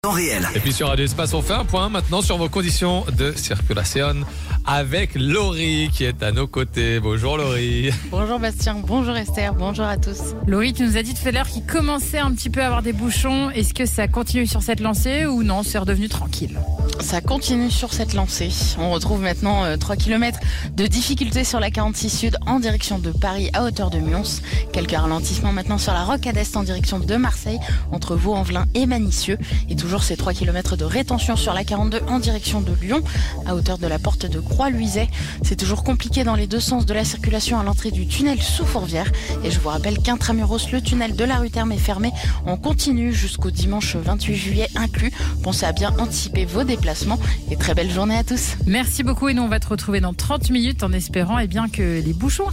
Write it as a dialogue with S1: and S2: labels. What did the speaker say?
S1: En réel.
S2: Et puis sur Radio Espace, on fait un point maintenant sur vos conditions de circulation avec Laurie qui est à nos côtés. Bonjour Laurie.
S3: Bonjour Bastien, bonjour Esther, bonjour à tous.
S4: Laurie, tu nous as dit tout à l'heure qu'il commençait un petit peu à avoir des bouchons. Est-ce que ça continue sur cette lancée ou non, c'est redevenu tranquille?
S3: Ça continue sur cette lancée. On retrouve maintenant 3 km de difficultés sur la 46 Sud en direction de Paris à hauteur de Mions. Quelques ralentissements maintenant sur la Rocade Est en direction de Marseille entre Vaux-en-Velin et Manicieux. Et toujours ces 3 km de rétention sur la 42 en direction de Lyon à hauteur de la porte de Croix-Luizet. C'est toujours compliqué dans les deux sens de la circulation à l'entrée du tunnel sous Fourvière. Et je vous rappelle qu'intramuros, le tunnel de la rue Terme est fermé. On continue jusqu'au dimanche 28 juillet inclus. Pensez à bien anticiper vos déplacements et très belle journée à tous.
S4: Merci beaucoup et nous on va te retrouver dans 30 minutes en espérant que les bouchons